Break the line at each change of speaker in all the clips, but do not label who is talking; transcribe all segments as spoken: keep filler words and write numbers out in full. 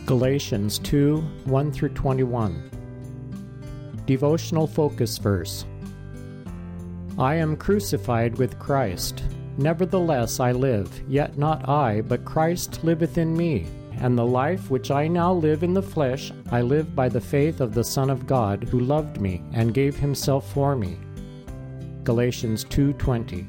Galatians two, one through twenty-one. Devotional focus verse. I am crucified with Christ. Nevertheless I live, yet not I, but Christ liveth in me. And the life which I now live in the flesh, I live by the faith of the Son of God, who loved me and gave himself for me. Galatians two twenty.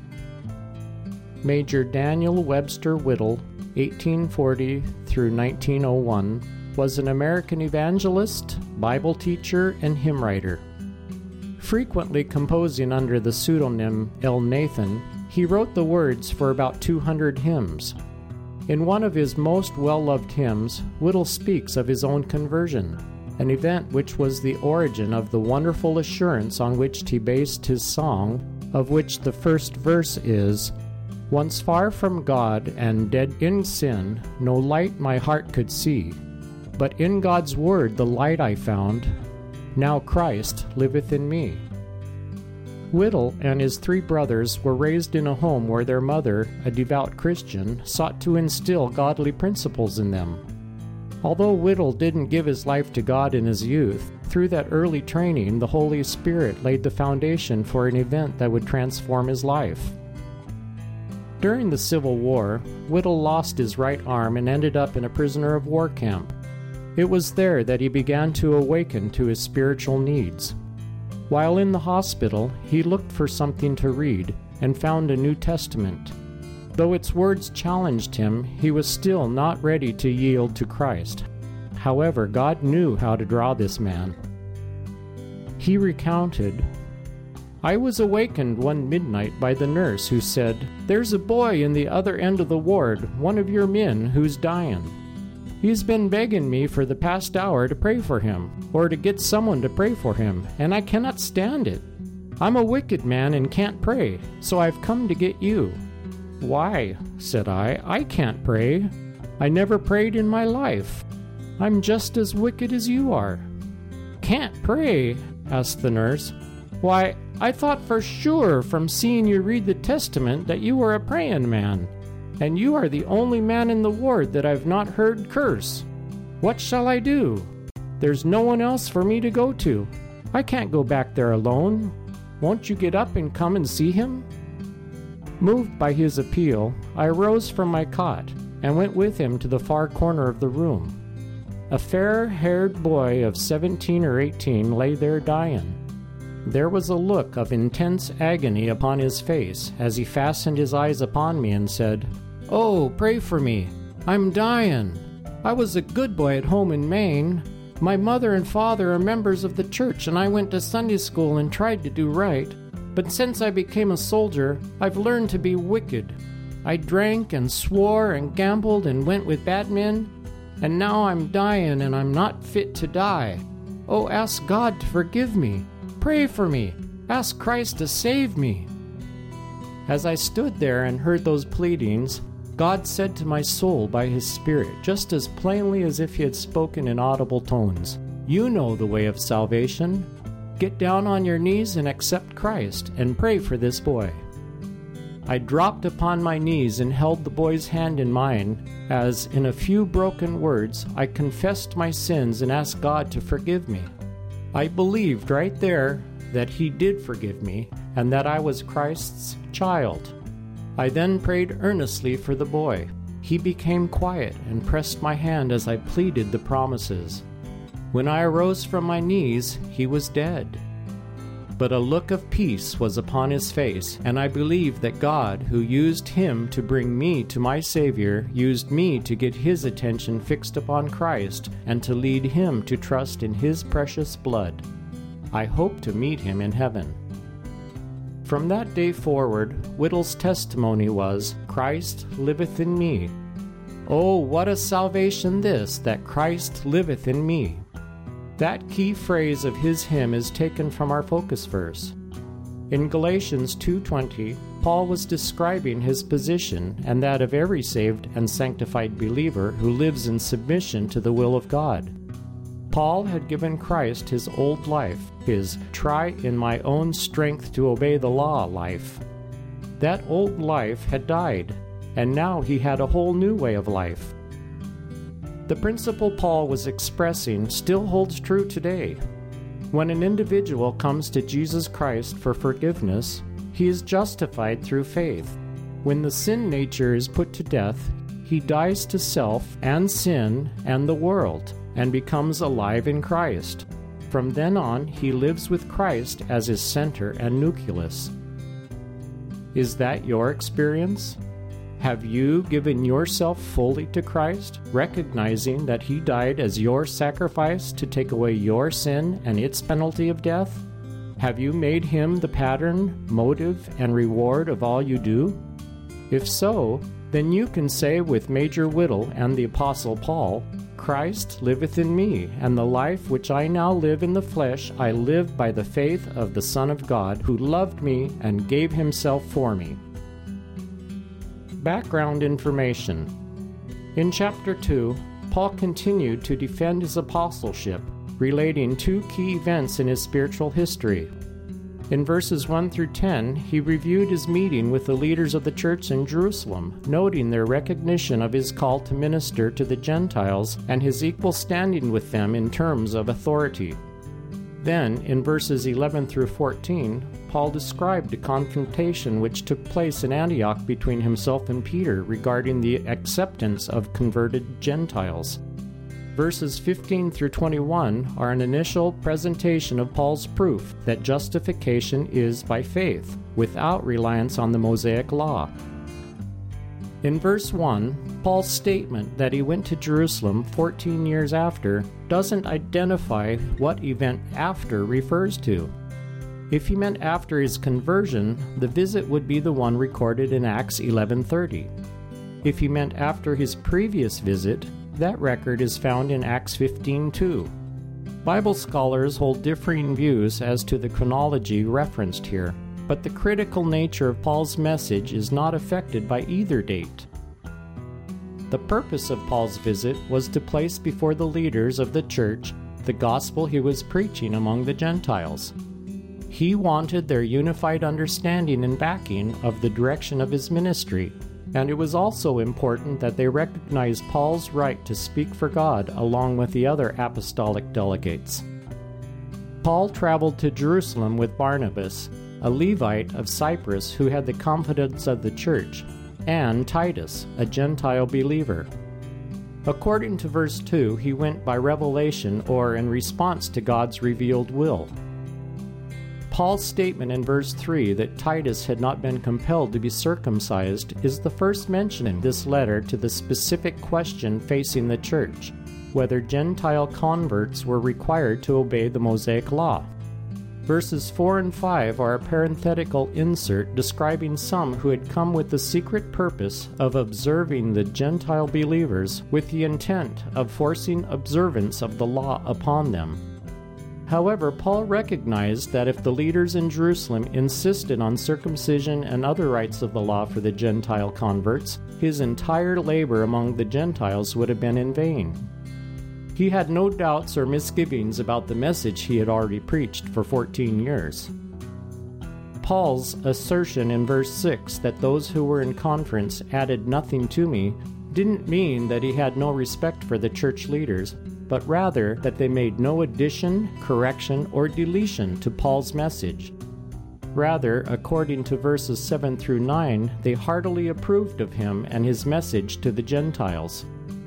Major Daniel Webster Whittle, eighteen forty through nineteen oh one, was an American evangelist, Bible teacher, and hymn writer. Frequently composing under the pseudonym Elnathan, he wrote the words for about two hundred hymns. In one of his most well-loved hymns, Whittle speaks of his own conversion, an event which was the origin of the wonderful assurance on which he based his song, of which the first verse is, "Once far from God and dead in sin, no light my heart could see. But in God's word the light I found, now Christ liveth in me." Whittle and his three brothers were raised in a home where their mother, a devout Christian, sought to instill godly principles in them. Although Whittle didn't give his life to God in his youth, through that early training the Holy Spirit laid the foundation for an event that would transform his life. During the Civil War, Whittle lost his right arm and ended up in a prisoner of war camp. It was there that he began to awaken to his spiritual needs. While in the hospital, he looked for something to read and found a New Testament. Though its words challenged him, he was still not ready to yield to Christ. However, God knew how to draw this man. He recounted, "I was awakened one midnight by the nurse who said, 'There's a boy in the other end of the ward, one of your men, who's dying. He's been begging me for the past hour to pray for him, or to get someone to pray for him, and I cannot stand it. I'm a wicked man and can't pray, so I've come to get you.' 'Why,' said I, 'I can't pray. I never prayed in my life. I'm just as wicked as you are.' 'Can't pray?' asked the nurse. 'Why, I thought for sure from seeing you read the Testament that you were a praying man. And you are the only man in the ward that I've not heard curse. What shall I do? There's no one else for me to go to. I can't go back there alone. Won't you get up and come and see him?' Moved by his appeal, I rose from my cot and went with him to the far corner of the room. A fair-haired boy of seventeen or eighteen lay there dying. There was a look of intense agony upon his face as he fastened his eyes upon me and said, 'Oh, pray for me. I'm dying. I was a good boy at home in Maine. My mother and father are members of the church, and I went to Sunday school and tried to do right. But since I became a soldier, I've learned to be wicked. I drank and swore and gambled and went with bad men, and now I'm dying and I'm not fit to die. Oh, ask God to forgive me. Pray for me. Ask Christ to save me.' As I stood there and heard those pleadings, God said to my soul by His Spirit, just as plainly as if He had spoken in audible tones, 'You know the way of salvation. Get down on your knees and accept Christ, and pray for this boy.' I dropped upon my knees and held the boy's hand in mine, as, in a few broken words, I confessed my sins and asked God to forgive me. I believed right there that He did forgive me, and that I was Christ's child. I then prayed earnestly for the boy. He became quiet and pressed my hand as I pleaded the promises. When I arose from my knees, he was dead. But a look of peace was upon his face, and I believe that God, who used him to bring me to my Savior, used me to get his attention fixed upon Christ and to lead him to trust in His precious blood. I hope to meet him in heaven." From that day forward, Whittle's testimony was, "Christ liveth in me." Oh, what a salvation this, that Christ liveth in me! That key phrase of his hymn is taken from our focus verse. In Galatians two twenty, Paul was describing his position and that of every saved and sanctified believer who lives in submission to the will of God. Paul had given Christ his old life, his try in my own strength to obey the law life. That old life had died, and now he had a whole new way of life. The principle Paul was expressing still holds true today. When an individual comes to Jesus Christ for forgiveness, he is justified through faith. When the sin nature is put to death, he dies to self and sin and the world, and becomes alive in Christ. From then on, he lives with Christ as his center and nucleus. Is that your experience? Have you given yourself fully to Christ, recognizing that he died as your sacrifice to take away your sin and its penalty of death? Have you made him the pattern, motive, and reward of all you do? If so, then you can say with Major Whittle and the Apostle Paul, "Christ liveth in me, and the life which I now live in the flesh I live by the faith of the Son of God, who loved me and gave himself for me." Background information. In chapter two, Paul continued to defend his apostleship, relating two key events in his spiritual history. In verses one through ten, he reviewed his meeting with the leaders of the church in Jerusalem, noting their recognition of his call to minister to the Gentiles and his equal standing with them in terms of authority. Then, in verses eleven through fourteen, Paul described a confrontation which took place in Antioch between himself and Peter regarding the acceptance of converted Gentiles. Verses fifteen through twenty-one are an initial presentation of Paul's proof that justification is by faith, without reliance on the Mosaic law. In verse one, Paul's statement that he went to Jerusalem fourteen years after doesn't identify what event after refers to. If he meant after his conversion, the visit would be the one recorded in Acts eleven thirty. If he meant after his previous visit, that record is found in Acts fifteen two. Bible scholars hold differing views as to the chronology referenced here, but the critical nature of Paul's message is not affected by either date. The purpose of Paul's visit was to place before the leaders of the church the gospel he was preaching among the Gentiles. He wanted their unified understanding and backing of the direction of his ministry, and it was also important that they recognize Paul's right to speak for God along with the other apostolic delegates. Paul traveled to Jerusalem with Barnabas, a Levite of Cyprus who had the confidence of the church, and Titus, a Gentile believer. According to verse two, he went by revelation or in response to God's revealed will. Paul's statement in verse three that Titus had not been compelled to be circumcised is the first mention in this letter to the specific question facing the church, whether Gentile converts were required to obey the Mosaic law. Verses four and five are a parenthetical insert describing some who had come with the secret purpose of observing the Gentile believers with the intent of forcing observance of the law upon them. However, Paul recognized that if the leaders in Jerusalem insisted on circumcision and other rites of the law for the Gentile converts, his entire labor among the Gentiles would have been in vain. He had no doubts or misgivings about the message he had already preached for fourteen years. Paul's assertion in verse six that those who were in conference added nothing to me didn't mean that he had no respect for the church leaders, but rather that they made no addition, correction, or deletion to Paul's message. Rather, according to verses seven through nine, they heartily approved of him and his message to the Gentiles.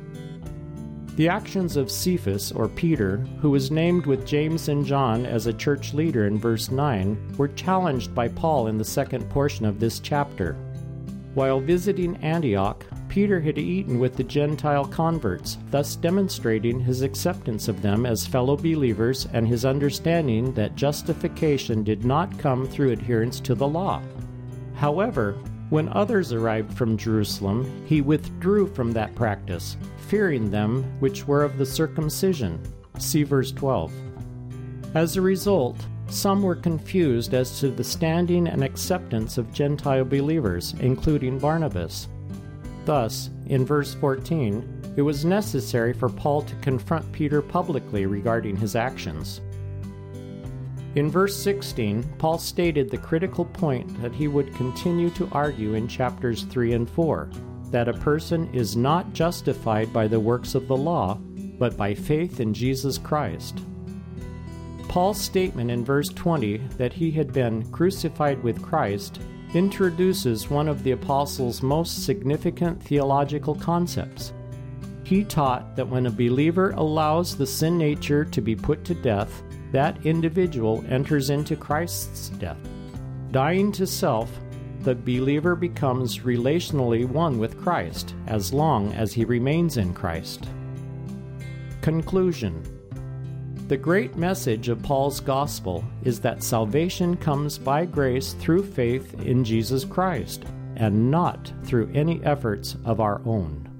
The actions of Cephas, or Peter, who was named with James and John as a church leader in verse nine, were challenged by Paul in the second portion of this chapter. While visiting Antioch, Peter had eaten with the Gentile converts, thus demonstrating his acceptance of them as fellow believers and his understanding that justification did not come through adherence to the law. However, when others arrived from Jerusalem, he withdrew from that practice, fearing them which were of the circumcision. See verse twelve. As a result, some were confused as to the standing and acceptance of Gentile believers, including Barnabas. Thus, in verse fourteen, it was necessary for Paul to confront Peter publicly regarding his actions. In verse sixteen, Paul stated the critical point that he would continue to argue in chapters three and four, that a person is not justified by the works of the law, but by faith in Jesus Christ. Paul's statement in verse twenty that he had been crucified with Christ introduces one of the apostle's most significant theological concepts. He taught that when a believer allows the sin nature to be put to death, that individual enters into Christ's death. Dying to self, the believer becomes relationally one with Christ as long as he remains in Christ. Conclusion. The great message of Paul's gospel is that salvation comes by grace through faith in Jesus Christ, and not through any efforts of our own.